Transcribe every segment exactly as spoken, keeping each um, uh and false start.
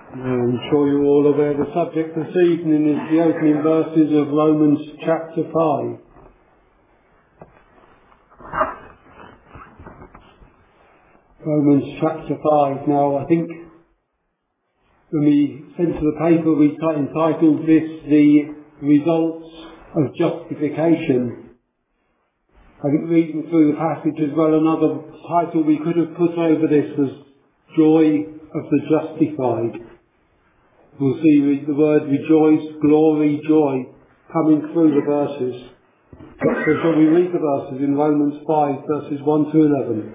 I'm sure you're all aware the subject this evening is the opening verses of Romans chapter five. Romans chapter five. Now, I think when we sent to the paper, we entitled this the results of justification. I think reading through the passage as well, another title we could have put over this was Joy of the Justified. We'll see the word rejoice, glory, joy coming through the verses. So shall we read the verses in Romans five, verses one to eleven.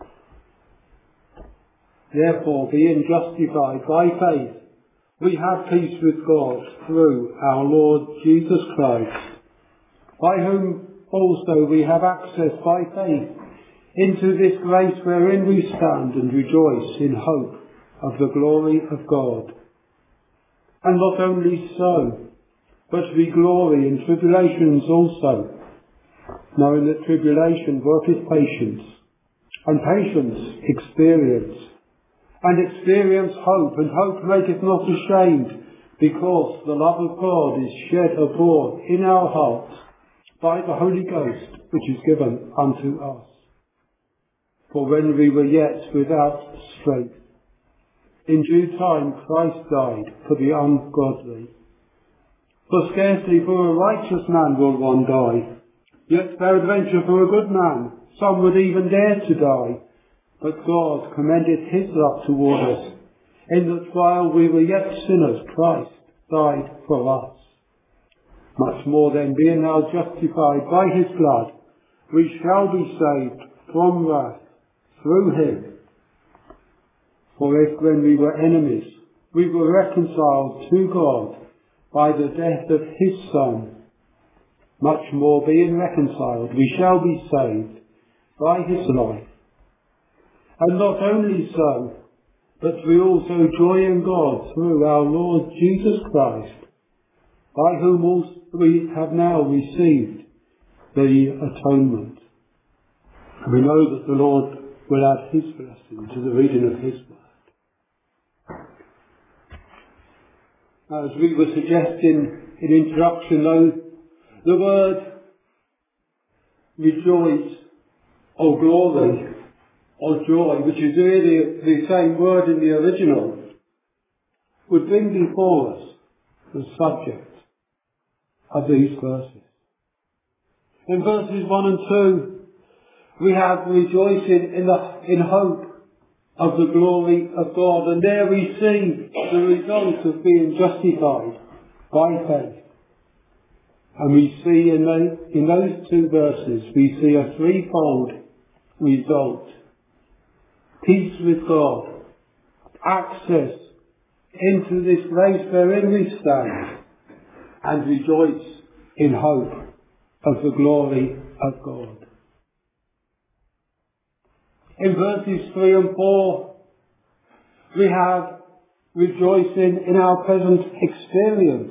Therefore, being justified by faith, we have peace with God through our Lord Jesus Christ, by whom also we have access by faith into this grace wherein we stand and rejoice in hope of the glory of God. And not only so, but we glory in tribulations also, knowing that tribulation worketh patience, and patience experience, and experience hope, and hope maketh not ashamed, because the love of God is shed abroad in our hearts by the Holy Ghost, which is given unto us. For when we were yet without strength, in due time Christ died for the ungodly. For scarcely for a righteous man will one die, yet peradventure for a good man some would even dare to die. But God commended his love toward us, in that while we were yet sinners Christ died for us. Much more then, being now justified by his blood, we shall be saved from wrath through him. For if when we were enemies, we were reconciled to God by the death of his Son, much more being reconciled, we shall be saved by his life. And not only so, but we also joy in God through our Lord Jesus Christ, by whom also we have now received the atonement. And we know that the Lord will add his blessing to the reading of his word. As we were suggesting in introduction, though, the word rejoice or glory or joy, which is really the same word in the original, would bring before us the subject of these verses. In verses one and two, we have rejoicing in, the, in hope of the glory of God, and there we see the result of being justified by faith. And we see in, the, in those two verses, we see a threefold result. Peace with God, access into this grace wherein we stand, and rejoice in hope of the glory of God. In verses three and four, we have rejoicing in our present experience.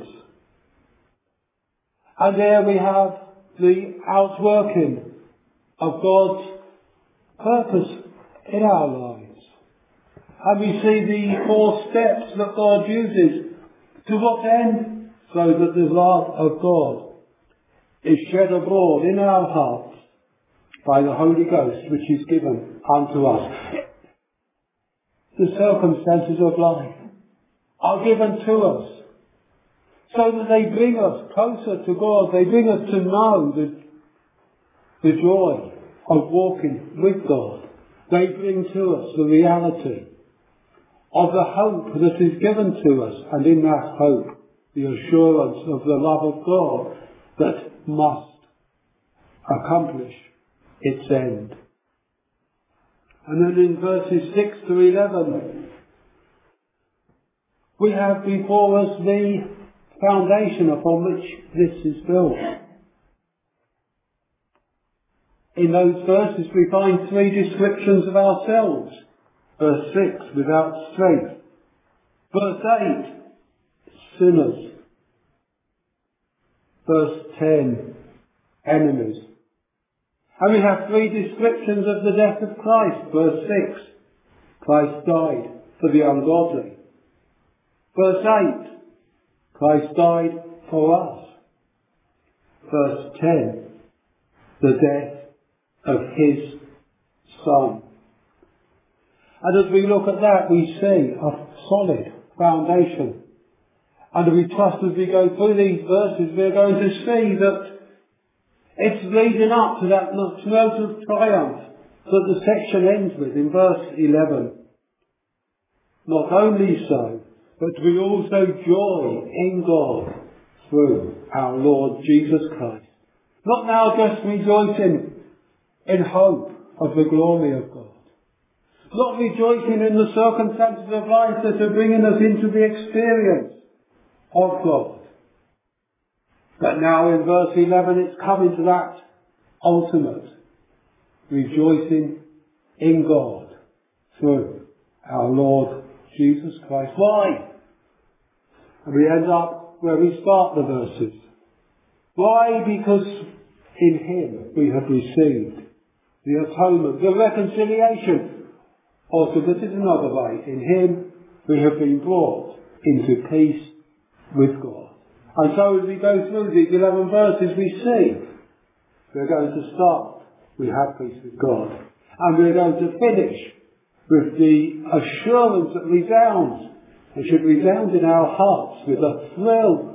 And there we have the outworking of God's purpose in our lives. And we see the four steps that God uses. To what end? So that the love of God is shed abroad in our hearts by the Holy Ghost, which is given unto us. The circumstances of life are given to us so that they bring us closer to God. They bring us to know the, the joy of walking with God. They bring to us the reality of the hope that is given to us, and in that hope the assurance of the love of God that must accomplish its end. And then in verses six to eleven, we have before us the foundation upon which this is built. In those verses we find three descriptions of ourselves. Verse six, without strength. Verse eight, sinners. Verse ten, enemies. And we have three descriptions of the death of Christ. Verse six, Christ died for the ungodly. Verse eight, Christ died for us. Verse ten, the death of his Son. And as we look at that, we see a solid foundation. And we trust as we go through these verses, we're going to see that it's leading up to that note of triumph that the section ends with in verse eleven. Not only so, but we also joy in God through our Lord Jesus Christ. Not now just rejoicing in hope of the glory of God. Not rejoicing in the circumstances of life that are bringing us into the experience of God. But now in verse eleven it's coming to that ultimate rejoicing in God through our Lord Jesus Christ. Why? And we end up where we start the verses. Why? Because in him we have received the atonement, the reconciliation. Or to put it another way, in him we have been brought into peace with God. And so as we go through these eleven verses, we see we're going to start, we have peace with God. And we're going to finish with the assurance that resounds, and should resound in our hearts with a thrill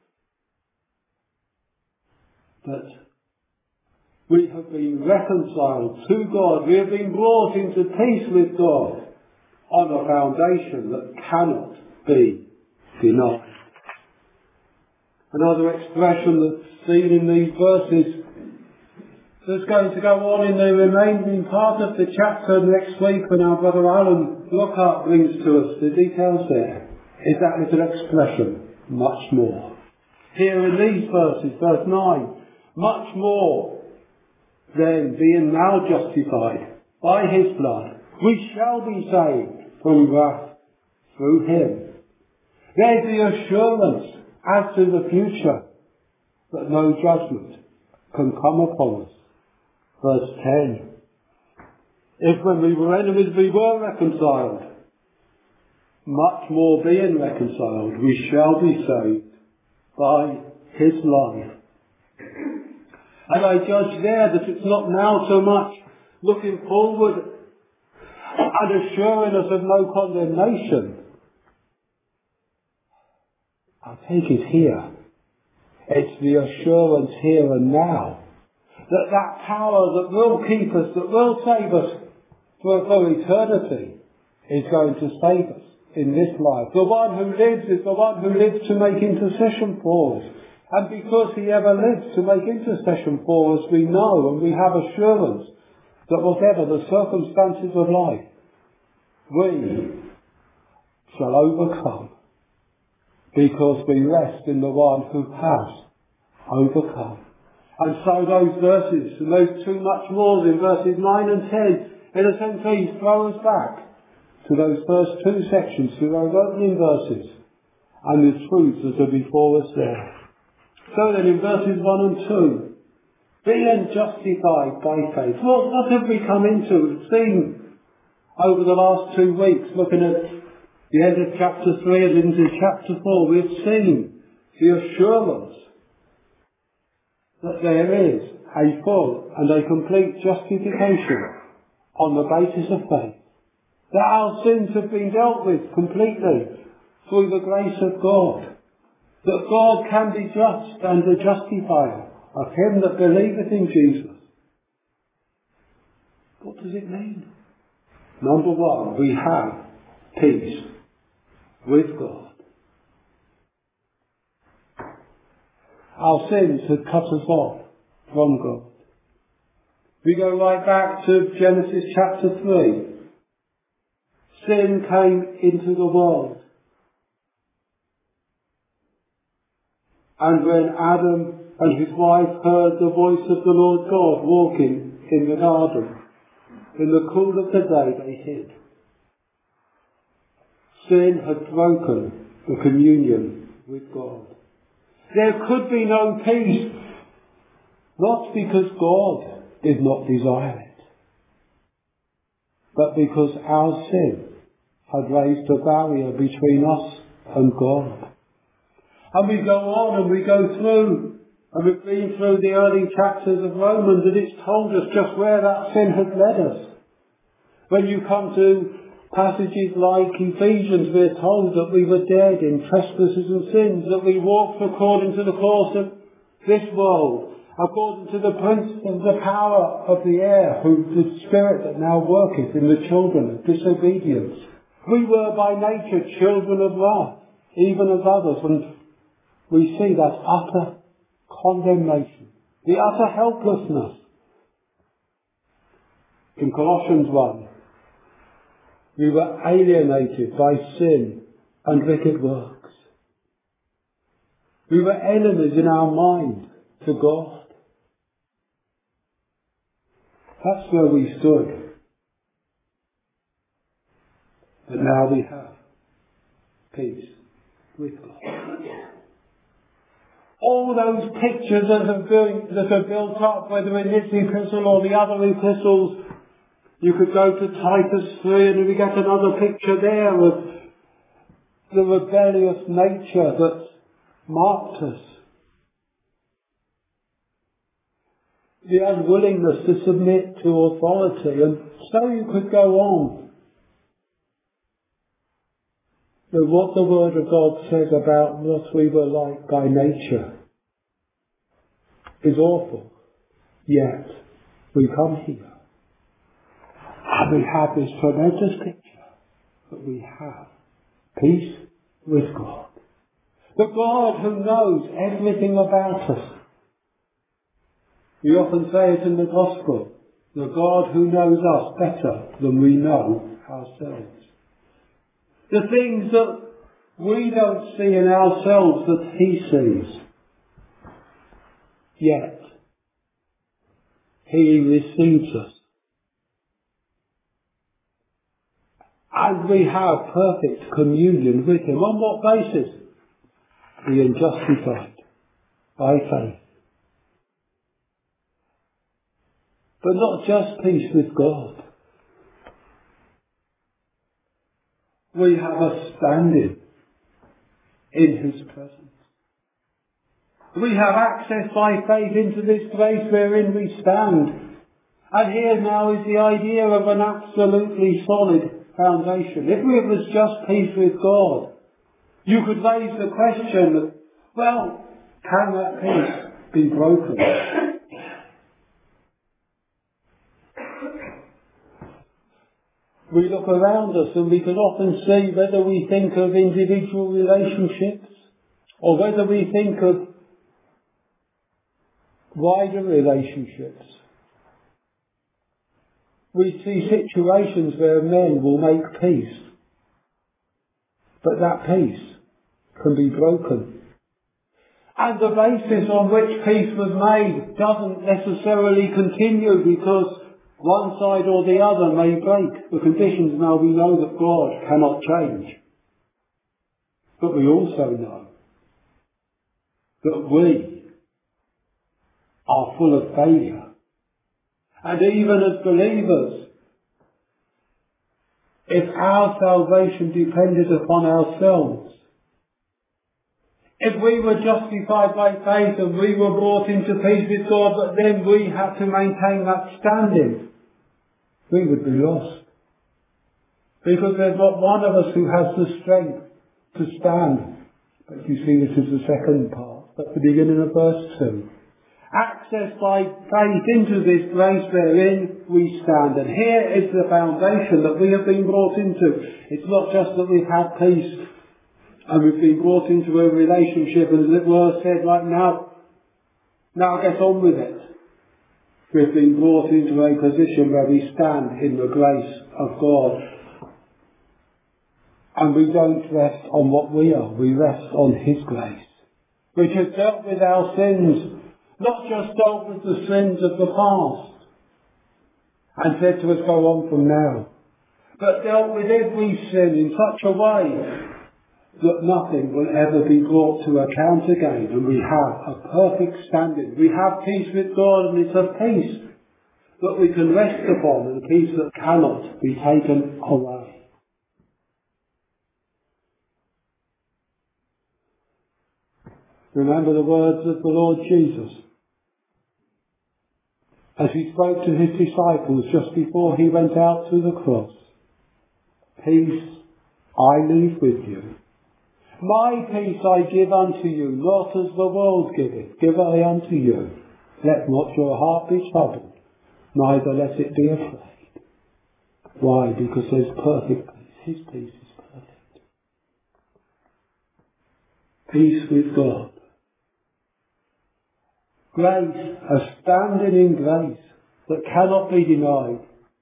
that we have been reconciled to God. We have been brought into peace with God on a foundation that cannot be denied. Another expression that's seen in these verses that's going to go on in the remaining part of the chapter next week when our brother Alan Lockhart brings to us the details there, is that little expression, much more. Here in these verses, verse nine, much more then, being now justified by his blood, we shall be saved from wrath through him. There's the assurance as to the future that no judgment can come upon us. Verse ten. If when we were enemies we were reconciled, much more being reconciled, we shall be saved by his life. And I judge there that it's not now so much looking forward and assuring us of no condemnation. I take it here. It's the assurance here and now that that power that will keep us, that will save us for, for eternity, is going to save us in this life. The one who lives is the one who lives to make intercession for us. And because he ever lives to make intercession for us, we know and we have assurance that whatever the circumstances of life, we shall overcome, because we rest in the one who has overcome. And so those verses, and those two much more in verses nine and ten, in a sense these throw us back to those first two sections, to those opening verses, and the truths that are before us there. So then in verses one and two, being justified by faith. Well, what have we come into? We've seen over the last two weeks, looking at the end of chapter three and into chapter four, we've seen the assurance that there is a full and a complete justification on the basis of faith. That our sins have been dealt with completely through the grace of God. That God can be just and the justifier of him that believeth in Jesus. What does it mean? Number one, we have peace with God. Our sins had cut us off from God. We go right back to Genesis chapter three. Sin came into the world. And when Adam and his wife heard the voice of the Lord God walking in the garden, in the cool of the day they hid. Sin had broken the communion with God. There could be no peace, not because God did not desire it, but because our sin had raised a barrier between us and God. And we go on and we go through, and we've been through the early chapters of Romans, and it's told us just where that sin has led us. When you come to passages like Ephesians, we're told that we were dead in trespasses and sins, that we walked according to the course of this world, according to the prince and the power of the air, who the spirit that now worketh in the children of disobedience. We were by nature children of wrath, even as others, and we see that utter condemnation, the utter helplessness. In Colossians one, we were alienated by sin and wicked works. We were enemies in our mind to God. That's where we stood. But now we have peace with God. All those pictures that are, doing, that are built up, whether in this epistle or the other epistles, you could go to Titus three and we get another picture there of the rebellious nature that marked us. The unwillingness to submit to authority, and so you could go on. But what the Word of God says about what we were like by nature is awful. Yet we come here and we have this tremendous picture that we have peace with God. The God who knows everything about us. We often say it in the Gospel, the God who knows us better than we know ourselves. The things that we don't see in ourselves that He sees. Yet, He receives us. And we have perfect communion with Him. On what basis? Being justified by faith. But not just peace with God. We have a standing in His presence. We have access by faith into this place wherein we stand. And here now is the idea of an absolutely solid foundation. If it was just peace with God, you could raise the question, well, can that peace be broken? We look around us and we can often see, whether we think of individual relationships or whether we think of wider relationships, we see situations where men will make peace, but that peace can be broken. And the basis on which peace was made doesn't necessarily continue, because one side or the other may break the conditions. Now we know that God cannot change. But we also know that we are full of failure. And even as believers, if our salvation depended upon ourselves, if we were justified by faith and we were brought into peace with God, but then we had to maintain that standing, we would be lost. Because there's not one of us who has the strength to stand. But you see, this is the second part, at the beginning of verse two. Access by faith into this grace wherein we stand. And here is the foundation that we have been brought into. It's not just that we've had peace and we've been brought into a relationship and, as it were, said, right now, now get on with it. We've been brought into a position where we stand in the grace of God. And we don't rest on what we are, we rest on His grace, which has dealt with our sins, not just dealt with the sins of the past, and said to us, go on from now, but dealt with every sin in such a way that nothing will ever be brought to account again, and we have a perfect standing. We have peace with God, and it's a peace that we can rest upon, and a peace that cannot be taken away. Remember the words of the Lord Jesus as he spoke to his disciples just before he went out to the cross. Peace I leave with you. My peace I give unto you, not as the world giveth, give I unto you. Let not your heart be troubled, neither let it be afraid. Why? Because there's perfect peace. His peace is perfect. Peace with God. Grace, a standing in grace that cannot be denied.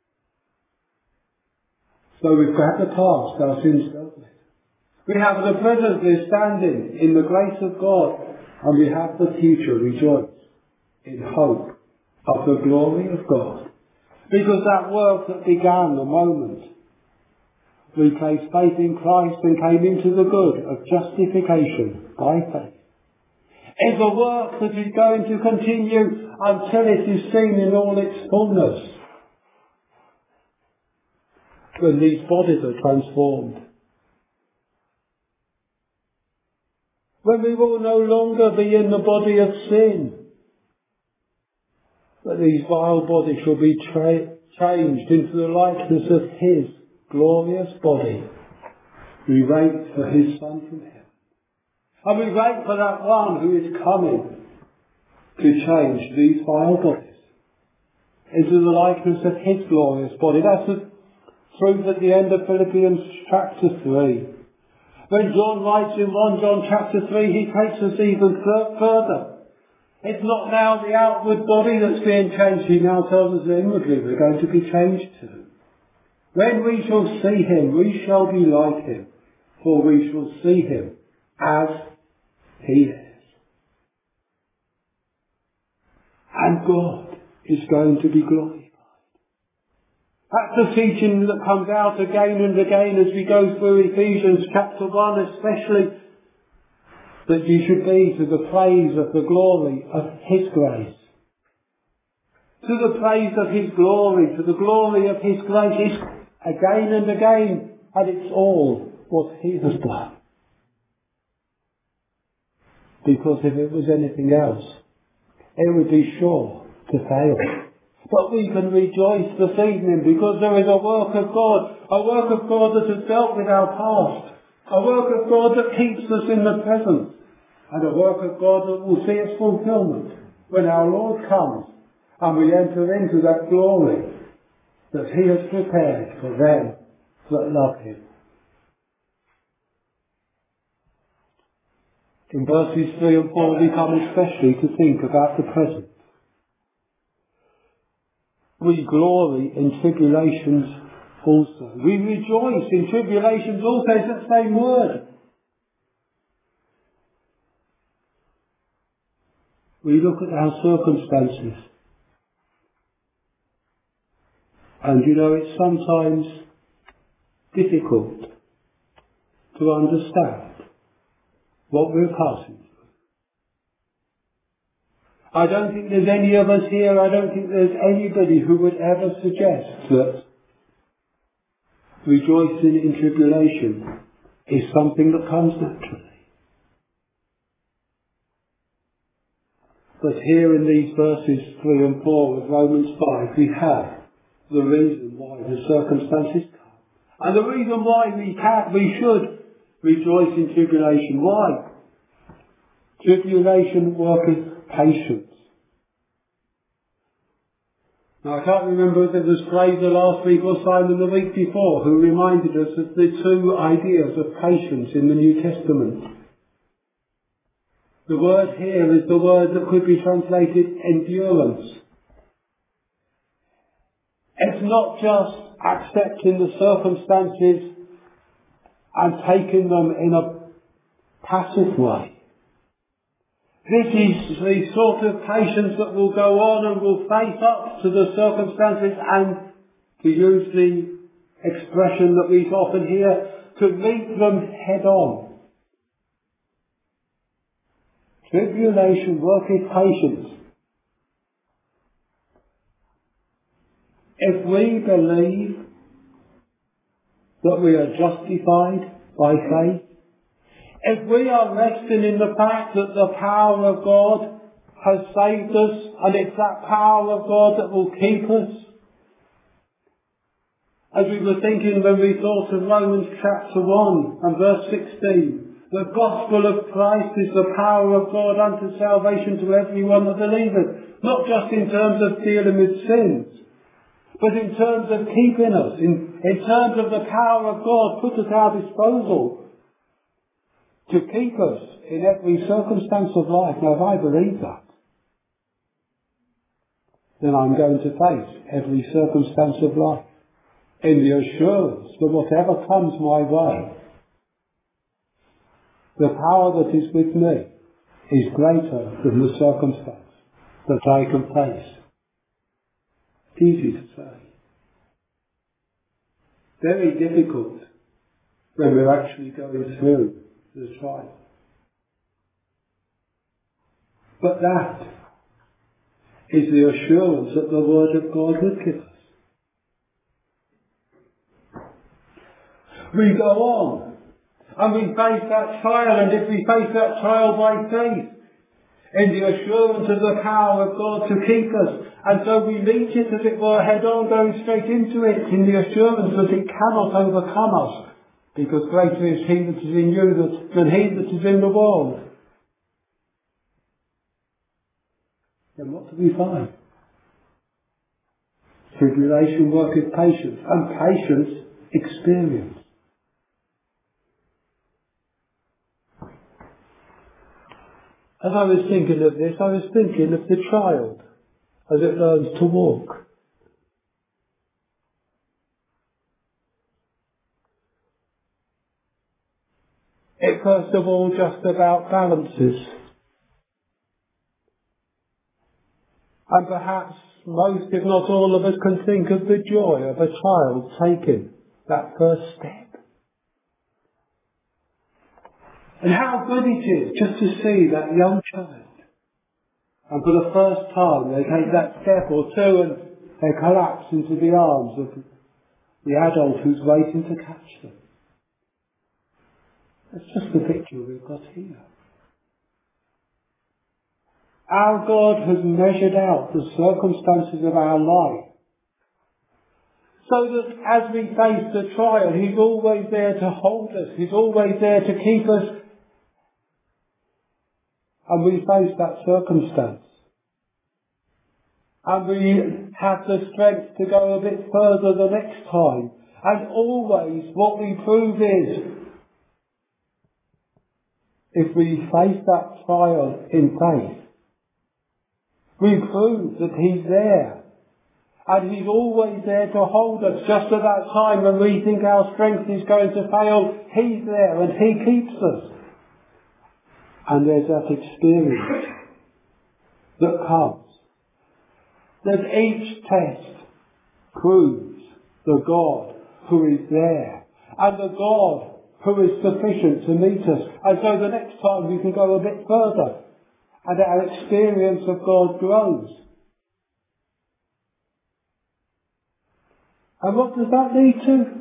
So we've got the past, our sins dealt with. We have the present, we're standing in the grace of God, and we have the future, rejoice in hope of the glory of God. Because that work that began the moment we placed faith in Christ and came into the good of justification by faith is a work that is going to continue until it is seen in all its fullness, when these bodies are transformed. When we will no longer be in the body of sin, but these vile bodies shall be tra- changed into the likeness of his glorious body. We wait for his Son from heaven. And we wait for that one who is coming to change these vile bodies into the likeness of his glorious body. That's the truth at the end of Philippians chapter three. When John writes in First John chapter three, he takes us even further. It's not now the outward body that's being changed. He now tells us inwardly we're going to be changed too. When we shall see him, we shall be like him, for we shall see him as he is. And God is going to be glorified. That's the teaching that comes out again and again as we go through Ephesians chapter one especially, that you should be to the praise of the glory of his grace. To the praise of his glory, to the glory of his grace. It's again and again, and it's all what he has done. Because if it was anything else, it would be sure to fail. But we can rejoice this evening because there is a work of God, a work of God that has dealt with our past, a work of God that keeps us in the present, and a work of God that will see its fulfillment when our Lord comes and we enter into that glory that he has prepared for them that love him. In verses three and four we come especially to think about the present. We glory in tribulations also. We rejoice in tribulations also. It's that same word. We look at our circumstances. And you know, it's sometimes difficult to understand what we're passing through. I don't think there's any of us here, I don't think there's anybody who would ever suggest that rejoicing in tribulation is something that comes naturally. But here in these verses three and four of Romans five, we have the reason why the circumstances come. And the reason why we can, we should rejoice in tribulation. Why? Tribulation worketh patience. Now I can't remember if it was Fraser last week or Simon the week before who reminded us of the two ideas of patience in the New Testament. The word here is the word that could be translated endurance. It's not just accepting the circumstances and taking them in a passive way. This is the sort of patience that will go on and will face up to the circumstances and, to use the expression that we often hear, to meet them head on. Tribulation worketh patience. If we believe that we are justified by faith, If we are resting in the fact that the power of God has saved us, and it's that power of God that will keep us, as we were thinking when we thought of Romans chapter one and verse sixteen, the gospel of Christ is the power of God unto salvation to everyone that believeth, not just in terms of dealing with sins, but in terms of keeping us, in, in terms of the power of God put at our disposal to keep us in every circumstance of life. Now, if I believe that, then I'm going to face every circumstance of life in the assurance that whatever comes my way, the power that is with me is greater than the circumstance that I can face. Easy to say. Very difficult when we're actually going through the trial. But that is the assurance that the Word of God would give us. We go on and we face that trial, and if we face that trial by faith, in the assurance of the power of God to keep us, and so we meet it as it were head on, going straight into it in the assurance that it cannot overcome us, because greater is he that is in you than he that is in the world. Then what do we find? Tribulation worketh patience, and patience experience. As I was thinking of this, I was thinking of the child as it learns to walk. It first of all just about balances. And perhaps most, if not all of us, can think of the joy of a child taking that first step. And how good it is just to see that young child. And for the first time they take that step or two and they collapse into the arms of the adult who's waiting to catch them. That's just the picture we've got here. Our God has measured out the circumstances of our life so that as we face the trial, he's always there to hold us. He's always there to keep us. And we face that circumstance. And we have the strength to go a bit further the next time. And always what we prove is, if we face that trial in faith, we prove that he's there. And he's always there to hold us. Just at that time when we think our strength is going to fail, he's there and he keeps us. And there's that experience that comes. That each test proves the God who is there. And the God who is sufficient to meet us. And so the next time we can go a bit further. And our experience of God grows. And what does that lead to?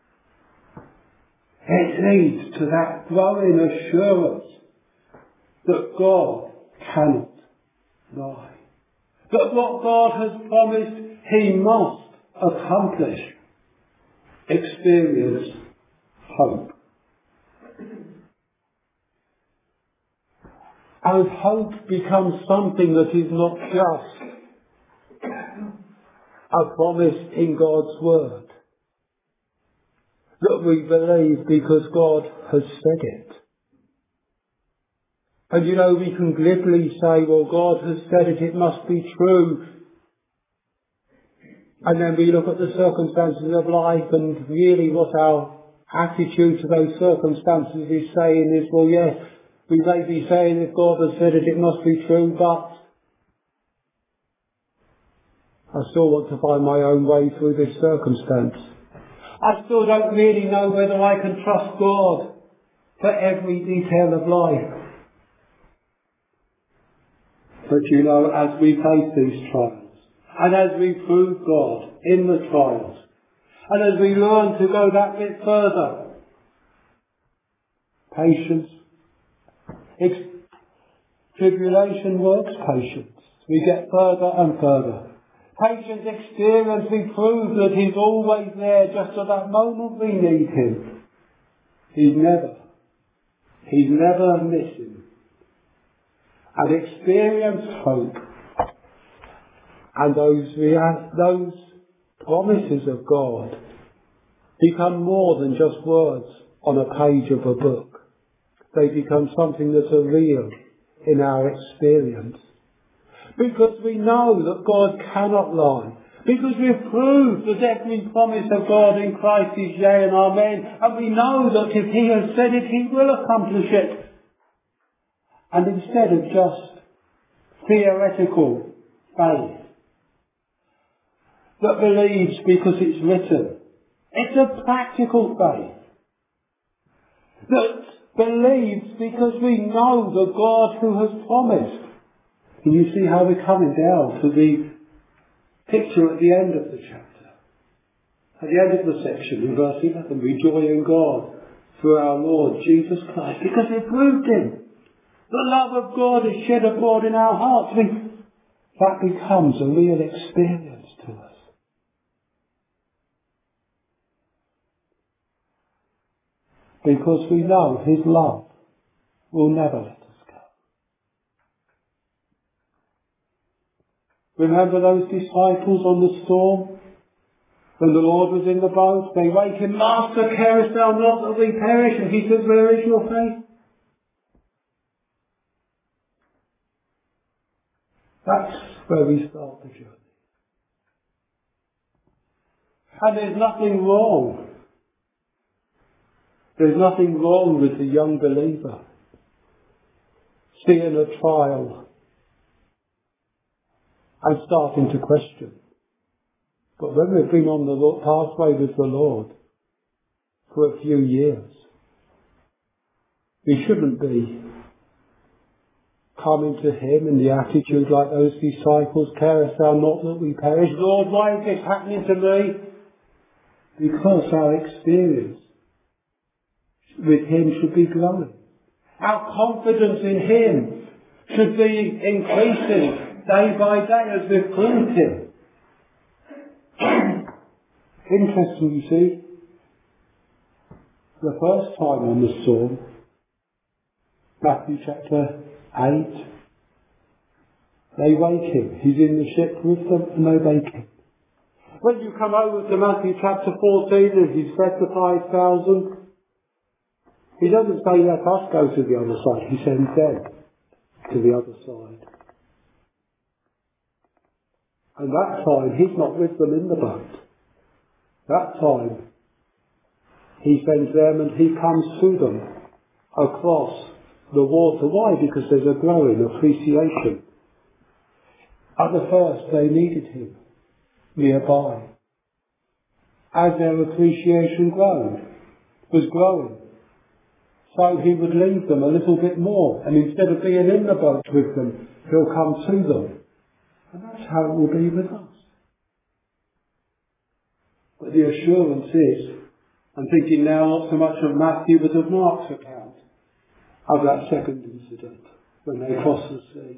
It leads to that growing assurance that God cannot lie. That what God has promised, he must accomplish. Experience hope. And hope becomes something that is not just a promise in God's word. That we believe because God has said it. And you know, we can glibly say, well, God has said it, it must be true. And then we look at the circumstances of life, and really what our attitude to those circumstances is saying is, well, yes, we may be saying if God has said it, it must be true, but I still want to find my own way through this circumstance. I still don't really know whether I can trust God for every detail of life. But you know, as we face these trials, and as we prove God in the trials, and as we learn to go that bit further, patience Ex- tribulation works patience. We get further and further. Patience experience, we prove that He's always there just at that moment we need Him. He's never, He's never missing. And experience hope. And those, rea- those promises of God become more than just words on a page of a book. They become something that's a real in our experience. Because we know that God cannot lie. Because we've proved that every promise of God in Christ is yea and amen. And we know that if He has said it, He will accomplish it. And instead of just theoretical faith that believes because it's written, it's a practical faith that believes because we know the God who has promised. And you see how we're coming down to the picture at the end of the chapter. At the end of the section, in verse eleven, we joy in God through our Lord Jesus Christ, because we've proved Him. The love of God is shed abroad in our hearts. We, that becomes a real experience to us. Because we know His love will never let us go. Remember those disciples on the storm? When the Lord was in the boat, they wake Him, Master, carest thou not that we perish? And He says, where is your faith? That's where we start the journey. And there's nothing wrong. There's nothing wrong with the young believer seeing a trial and starting to question. But when we've been on the pathway with the Lord for a few years, we shouldn't be coming to Him in the attitude like those disciples, carest thou not that we perish? Lord, why is this happening to me? Because our experience with Him should be growing. Our confidence in Him should be increasing day by day as we've proved Him. Interesting, you see. The first time on the storm, Matthew chapter eight, they wake Him. He's in the ship with them and they wake Him. When you come over to Matthew chapter fourteen and He's fed the five thousand, He doesn't say let us go to the other side. He sends them to the other side. And that time He's not with them in the boat. That time He sends them and He comes to them across the water. Why? Because there's a growing appreciation. At the first they needed Him nearby. As their appreciation grown, was growing, so He would leave them a little bit more, and instead of being in the boat with them, He'll come to them. And that's how it will be with us. But the assurance is, I'm thinking now not so much of Matthew but of Mark's account of that second incident when they crossed the sea.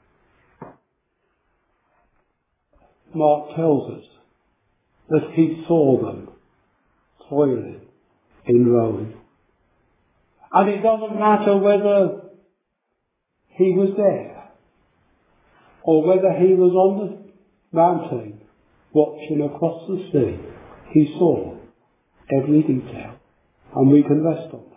Mark tells us that he saw them toiling in rowing. And it doesn't matter whether he was there or whether he was on the mountain watching across the sea. He saw every detail, and we can rest on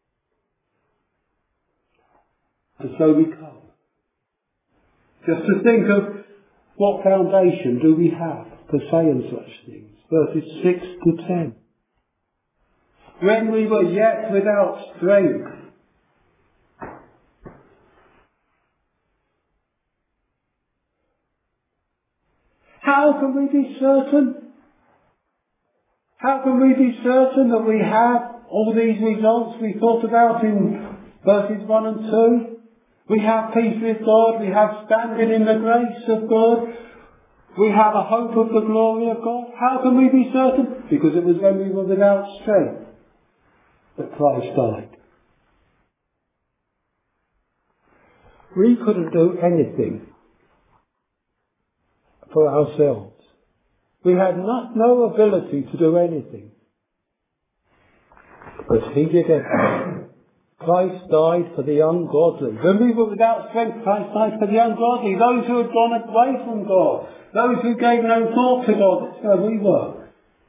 that. And so we come just to think of what foundation do we have for saying such things. Verses six to ten. When we were yet without strength, how can we be certain? How can we be certain that we have all these results we thought about in verses one and two? We have peace with God, we have standing in the grace of God, we have a hope of the glory of God. How can we be certain? Because it was when we were without strength that Christ died. We couldn't do anything for ourselves. We had not, no ability to do anything. But he did everything. Christ died for the ungodly. When we were without strength, Christ died for the ungodly. Those who had gone away from God. Those who gave no thought to God. That's where we were.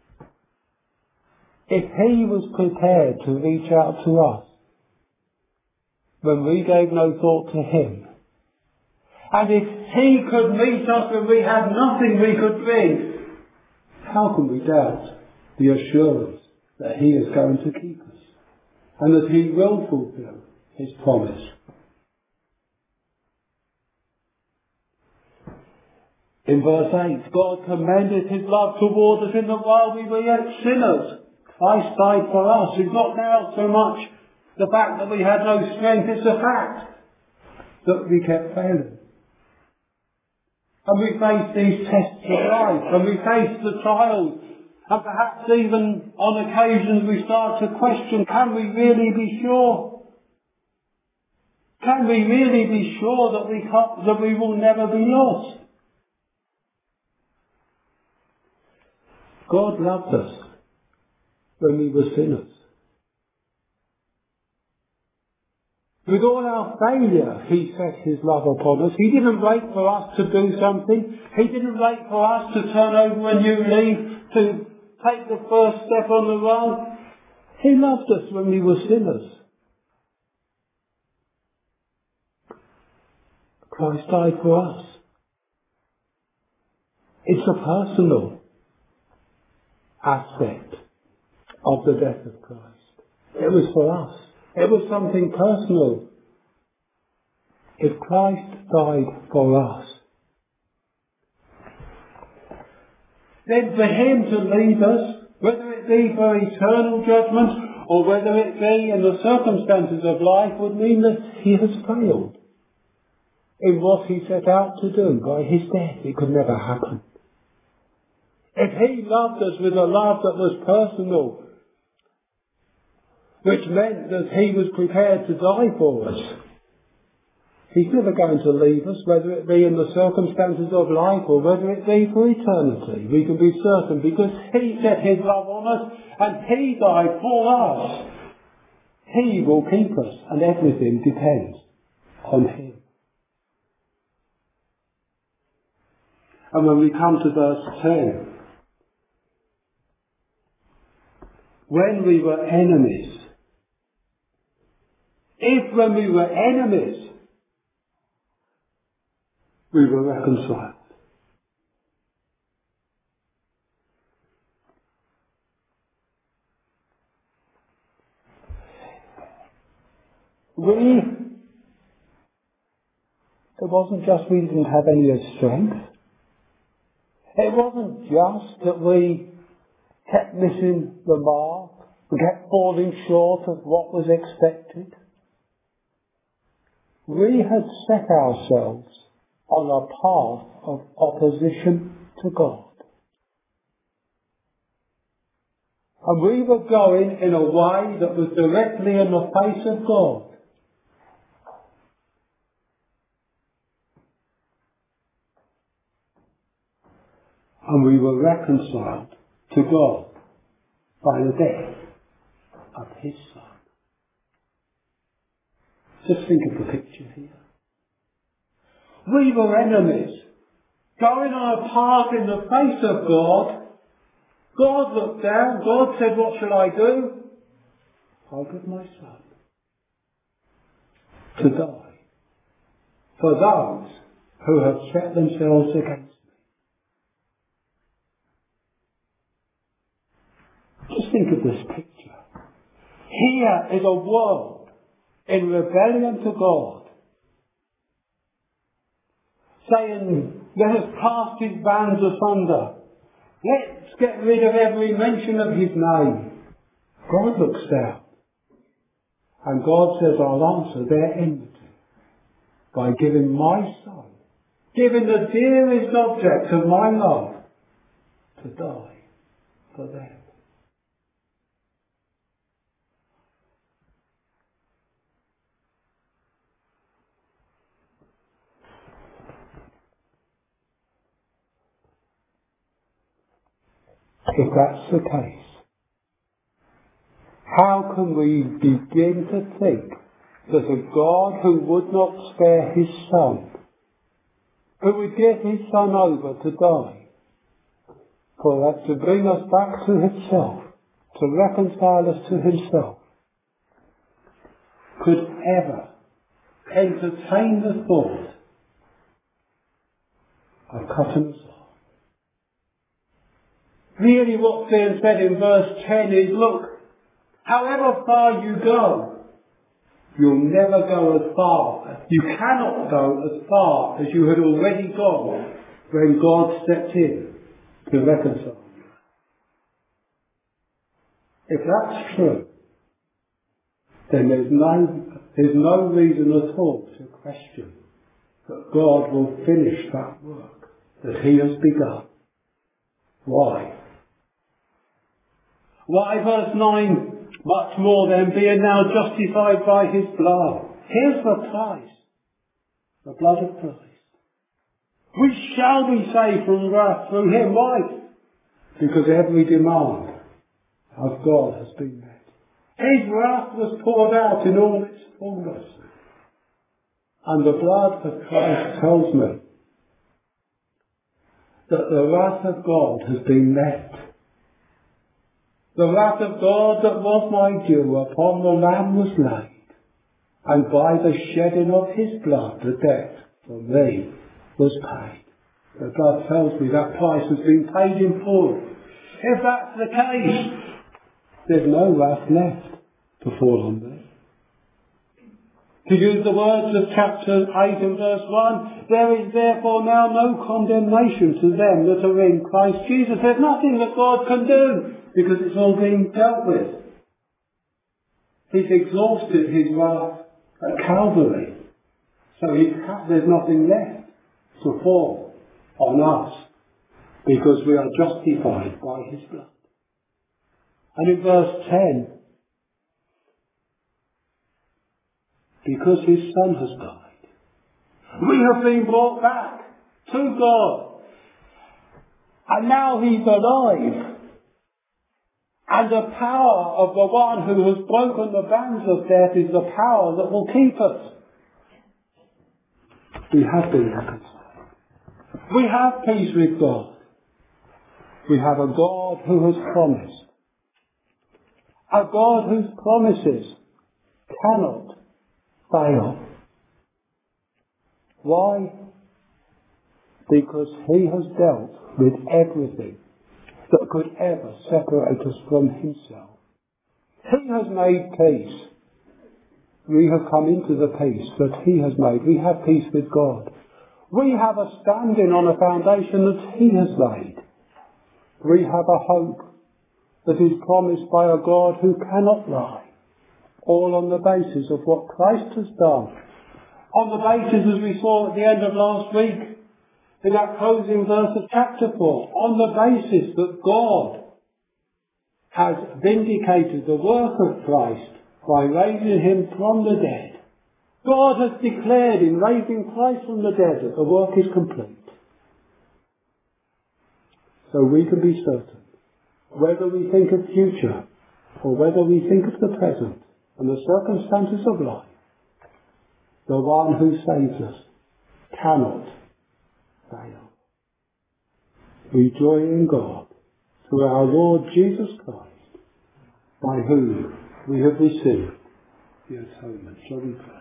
If he was prepared to reach out to us when we gave no thought to him, and if he could meet us when we had nothing we could bring, how can we doubt the assurance that he is going to keep us and that he will fulfill his promise? In verse eight, God commended his love toward us in that while we were yet sinners, Christ died for us. It's not now so much the fact that we had no strength, it's the fact that we kept failing. And we face these tests of life, and we face the trials, and perhaps even on occasions we start to question, can we really be sure? Can we really be sure that we can't, that we will never be lost? God loved us when we were sinners. With all our failure, he set his love upon us. He didn't wait for us to do something. He didn't wait for us to turn over a new leaf, to take the first step on the road. He loved us when we were sinners. Christ died for us. It's a personal aspect of the death of Christ. It was for us. It was something personal. If Christ died for us, then for him to leave us, whether it be for eternal judgment or whether it be in the circumstances of life, would mean that he has failed in what he set out to do. By his death it could never happen. If he loved us with a love that was personal, which meant that he was prepared to die for us, he's never going to leave us, whether it be in the circumstances of life or whether it be for eternity. We can be certain because he set his love on us and he died for us. He will keep us, and everything depends on him. And when we come to verse ten, when we were enemies, if when we were enemies, we were reconciled. We, it wasn't just we didn't have any strength. It wasn't just that we kept missing the mark, we kept falling short of what was expected. We had set ourselves on a path of opposition to God. And we were going in a way that was directly in the face of God. And we were reconciled to God by the death of his Son. Just think of the picture here. We were enemies, going on a path in the face of God. God looked down, God said, what shall I do? I'll give my Son to die for those who have set themselves against me. Just think of this picture. Here is a world in rebellion to God, saying, let us cast his bands asunder. Let's get rid of every mention of his name. God looks down, and God says, I'll answer their enmity by giving my Son, giving the dearest object of my love, to die for them. If that's the case, how can we begin to think that a God who would not spare his Son, who would give his Son over to die, for that to bring us back to himself, to reconcile us to himself, could ever entertain the thought of cutting us off? Really what's being said in verse ten is, look, however far you go, you'll never go as far. You cannot go as far as you had already gone when God stepped in to reconcile you. If that's true, then there's no, there's no reason at all to question that God will finish that work that he has begun. Why? Why, verse nine, much more than being now justified by his blood. Here's the price, the blood of Christ. We shall be saved from wrath through him. Why? Because every demand of God has been met. His wrath was poured out in all its fullness. And the blood of Christ tells me that the wrath of God has been met. The wrath of God that was my due upon the Lamb was laid, and by the shedding of his blood the debt for me was paid. The blood tells me that price has been paid in full. If that's the case, there's no wrath left to fall on me. To use the words of chapter eight and verse one, there is therefore now no condemnation to them that are in Christ Jesus. There's nothing that God can do, because it's all been dealt with. He's exhausted his wrath at Calvary. So he ha- there's nothing left to fall on us, because we are justified by his blood. And in verse ten, because his Son has died, we have been brought back to God. And now he's alive. And the power of the one who has broken the bands of death is the power that will keep us. We have been reconciled. We have peace with God. We have a God who has promised. A God whose promises cannot fail. Why? Because he has dealt with everything that could ever separate us from himself. He has made peace. We have come into the peace that he has made. We have peace with God. We have a standing on a foundation that he has laid. We have a hope that is promised by a God who cannot lie. All on the basis of what Christ has done. On the basis, as we saw at the end of last week, in that closing verse of chapter four, on the basis that God has vindicated the work of Christ by raising him from the dead. God has declared in raising Christ from the dead that the work is complete. So we can be certain, whether we think of future or whether we think of the present and the circumstances of life, the one who saves us cannot fail. We joy in God through our Lord Jesus Christ, by whom we have received the atonement. Shall we pray?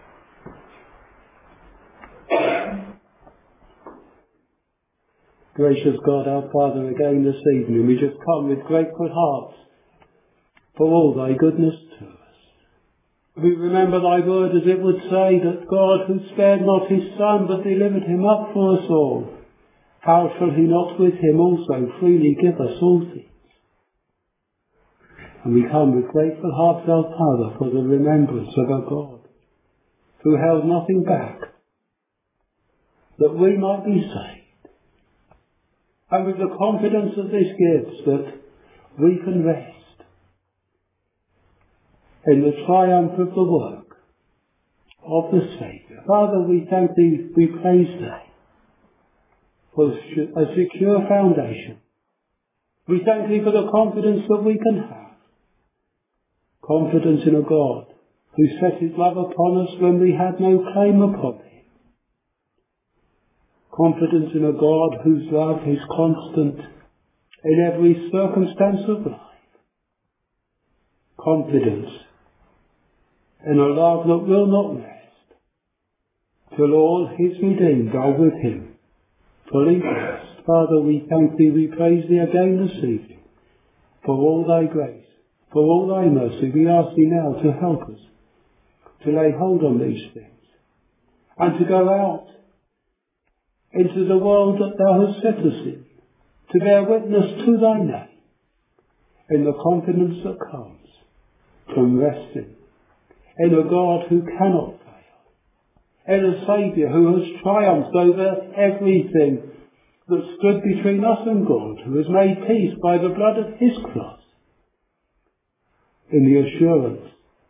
Gracious God, our Father, again this evening we just come with grateful hearts for all thy goodness to us. We remember thy word as it would say that God, who spared not his Son but delivered him up for us all, how shall he not with him also freely give us all things? And we come with grateful hearts, our Father, for the remembrance of our God, who held nothing back, that we might be saved. And with the confidence that this gives, that we can rest in the triumph of the work of the Saviour. Father, we thank thee, we praise thee for a secure foundation, We thank thee for the confidence that we can have. Confidence in a God who set his love upon us when we had no claim upon him. Confidence in a God whose love is constant in every circumstance of life. Confidence in a love that will not rest till all his redeemed are with him, fully blessed. Father, we thank thee, we praise thee again this evening for all thy grace, for all thy mercy. We ask thee now to help us to lay hold on these things and to go out into the world that thou hast set us in, to bear witness to thy name in the confidence that comes from resting in a God who cannot fail, in a Saviour who has triumphed over everything that stood between us and God, who has made peace by the blood of his cross, in the assurance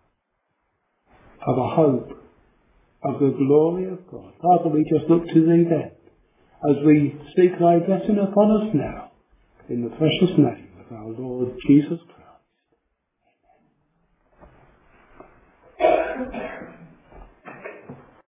of a hope of the glory of God. Father, we just look to thee then, as we seek thy blessing upon us now, in the precious name of our Lord Jesus Christ. Amen.